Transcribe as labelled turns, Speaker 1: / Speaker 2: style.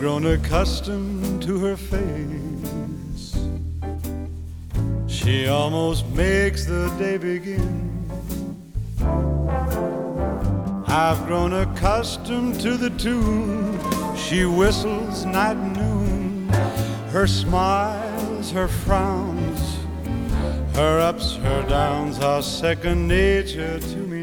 Speaker 1: grown accustomed to her face. She almost makes the day begin. I've grown accustomed to the tune she whistles night and noon. Her smiles, her frowns, her ups, her downs are second nature to me.